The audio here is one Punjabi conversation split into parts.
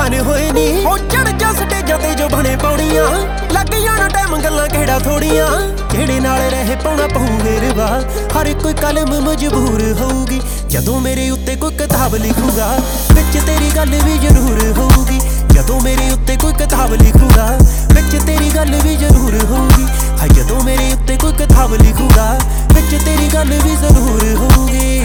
ਜਵਾਨ ਹੋਏ ਨੀ ਉਹ ਚੜ ਜਾ ਸਟੇਜਾਂ ਤੇ ਜੋ ਬਣੇ ਪੌੜੀਆਂ ਲੱਗ ਜਾਣਾ ਟਾਈਮ ਗੱਲਾਂ ਕਿਹੜਾ ਥੋੜੀਆਂ ਜਿਹੜੇ ਨਾਲ ਰਹੇ ਪਾਉਣਾ ਪਊ ਵੇਰਵਾ ਹਰ ਕੋਈ ਕਲਮ ਮਜਬੂਰ ਹੋਊਗੀ ਜਦੋਂ ਮੇਰੇ ਉੱਤੇ ਕੋਈ ਕਿਤਾਬ ਲਿਖੂਗਾ ਵਿੱਚ ਤੇਰੀ ਗੱਲ ਵੀ ਜ਼ਰੂਰ ਹੋਊਗੀ ਜਦੋਂ ਮੇਰੇ ਉੱਤੇ ਕੋਈ ਕਿਤਾਬ ਲਿਖੂਗਾ ਵਿੱਚ ਤੇਰੀ ਗੱਲ ਵੀ ਜ਼ਰੂਰ ਹੋਊਗੀ ਹਾਂ ਜਦੋਂ ਮੇਰੇ ਉੱਤੇ ਕੋਈ ਕਿਤਾਬ ਲਿਖੂਗਾ ਵਿੱਚ ਤੇਰੀ ਗੱਲ ਵੀ ਜ਼ਰੂਰ ਹੋਊਗੀ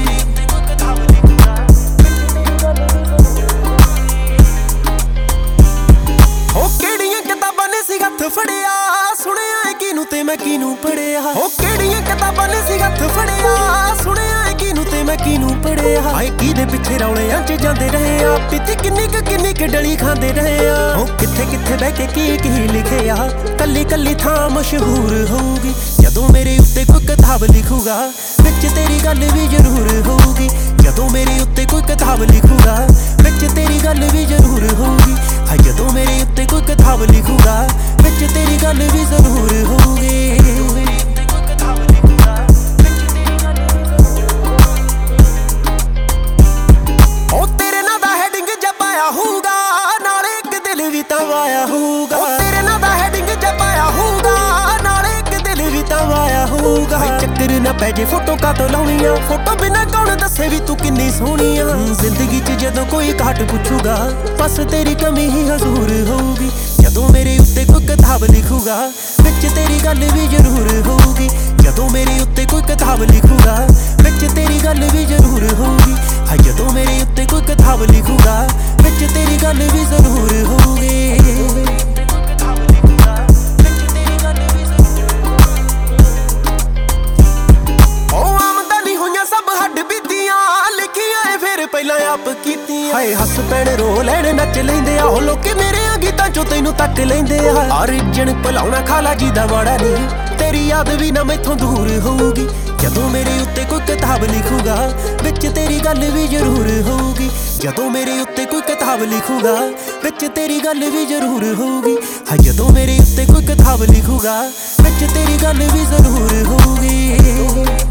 ਉਹ ਕਿਹੜੀਆਂ ਕਿਤਾਬਾਂ ਨੇ ਸੀ ਹੱਥ ਫੜਿਆ ਸੁਣਿਆ ਕਿਨੂੰ ਤੇ ਮੈਂ ਕਿਨੂੰ ਪੜਿਆ ਉਹ ਕਿਹੜੀਆਂ ਕਿਤਾਬਾਂ ਨੇ ਸੀ ਹੱਥ ਫੜਿਆ ਸੁਣਿਆ ਕਿਨੂੰ ਤੇ ਮੈਂ ਕਿਨੂੰ ਪੜਿਆ ਆਏ ਕਿਹਦੇ ਪਿੱਛੇ ਰੌਲਿਆਂ 'ਚ ਜਾਂਦੇ ਰਹੇ ਆ ਪਿੱਤੀ ਕਿੰਨੀ ਕੁ ਡਲੀ ਖਾਂਦੇ ਰਹੇ ਆ ਉਹ ਕਿੱਥੇ ਬਹਿ ਕੇ ਕੀ ਲਿਖਿਆ ਕੱਲੀ ਕੱਲੀ ਥਾਂ ਮਸ਼ਹੂਰ ਹੋਊਗੀ ਜਦੋਂ ਮੇਰੇ ਉੱਤੇ ਕੋਈ ਕਿਤਾਬ ਲਿਖੂਗਾ ਵਿੱਚ ਤੇਰੀ ਗੱਲ ਵੀ ਜ਼ਰੂਰ ਹੋਊਗੀ ਜਦੋਂ ਮੇਰੇ ਉੱਤੇ ਕੋਈ ਕਿਤਾਬ ਲਿਖੂਗਾ ਵਿੱਚ ਤੇਰੀ ਗੱਲ ਵੀ ਜ਼ਰੂਰ ਹੋਊਗੀ ਹਾਂ ਜਦੋਂ ਮੇਰੇ ਉੱਤੇ ਕੋਈ ਕਿਤਾਬ ਲਿਖੂਗਾ ਵਿੱਚ ਤੇਰੀ ਗੱਲ ਵੀ ਜ਼ਰੂਰ ਹੋਊਗੀ ਉਹ ਤੇਰੇ ਨਾਂ ਦਾ ਹੈਡਿੰਗ ਜਪਾਇਆ ਹੋਊਗਾ ਨਾਲੇ ਇੱਕ ਦਿਲ ਵੀ ਤਾਂ ਵਾਇਆ ਹੋਊਗਾ ਉਹ ਤੇਰੇ ਨਾਂ ਦਾ ਹੈਡਿੰਗ ਜਪਾਇਆ ਹੋਊਗਾ ਨਾਲੇ ਇੱਕ ਦਿਲ ਵੀ ਤਾਂ ਵਾਇਆ ਹੋਊਗਾ ਚੱਕਰ ਨਾ ਪੈ ਜੇ ਫੋਟੋ ਕਾਤੋਂ ਲਾਉਣੀਆਂ ਫੋਟੋ ਬਿਨਾਂ ਕੌਣ ਦੱਸੇ ਵੀ ਤੂੰ ਕਿੰਨੀ ਸੋਹਣੀ ਆ ਜ਼ਿੰਦਗੀ 'ਚ ਜਦੋਂ ਕੋਈ ਘਾਟ ਪੁੱਛੂਗਾ ਬਸ ਤੇਰੀ ਕਮੀ ਹੀ ਹਜ਼ੂਰ ਹੋਊਗੀ ਜਦੋਂ ਮੇਰੇ ਉੱਤੇ ਕੋਈ ਕਿਤਾਬ ਲਿਖੂਗਾ ਵਿੱਚ ਤੇਰੀ ਗੱਲ ਵੀ ਜ਼ਰੂਰ ਹੋਊਗੀ ਜਦੋਂ ਮੇਰੇ ਉੱਤੇ ਕੋਈ ਕਿਤਾਬ ਲਿਖੂਗਾ ਵਿੱਚ ਤੇਰੀ ਗੱਲ ਵੀ ਜ਼ਰੂਰ ਹੋਊਗੀ ਹਾਂ ਜਦੋਂ ਮੇਰੇ ਉੱਤੇ ਕੋਈ ਕਿਤਾਬ ਲਿਖੂਗਾ ਵਿੱਚ ਤੇਰੀ ਗੱਲ ਵੀ ਜ਼ਰੂਰ ਹੋਊਗੀ ਪਹਿਲਾਂ ਆਪ ਕੀਤੀਆਂ ਹਾਏ ਹੱਸ ਪੈਣ ਰੋ ਲੈਣ ਨੱਚ ਲੈਂਦੇ ਆ ਉਹ ਲੋਕੀ ਮੇਰੇ ਗੀਤਾਂ ਚੋਂ ਤੈਨੂੰ ਤੱਕ ਲੈਂਦੇ ਆ ਅਰਜਨ ਭਲਾਉਣਾ ਖਾਲਾ ਜੀ ਦਾ ਵਾੜਾ ਨਹੀਂ ਤੇਰੀ ਯਾਦ ਵੀ ਨਾ ਮੈਥੋਂ ਦੂਰ ਹੋਊਗੀ ਜਦੋਂ ਮੇਰੇ ਉੱਤੇ ਕੋਈ ਕਿਤਾਬ ਲਿਖੂਗਾ ਵਿੱਚ ਤੇਰੀ ਗੱਲ ਵੀ ਜ਼ਰੂਰ ਹੋਊਗੀ ਜਦੋਂ ਮੇਰੇ ਉੱਤੇ ਕੋਈ ਕਿਤਾਬ ਲਿਖੂਗਾ ਵਿੱਚ ਤੇਰੀ ਗੱਲ ਵੀ ਜ਼ਰੂਰ ਹੋਊਗੀ ਹਾਂ ਜਦੋਂ ਮੇਰੇ ਉੱਤੇ ਕੋਈ ਕਿਤਾਬ ਲਿਖੂਗਾ ਵਿੱਚ ਤੇਰੀ ਗੱਲ ਵੀ ਜ਼ਰੂਰ ਹੋਊਗੀ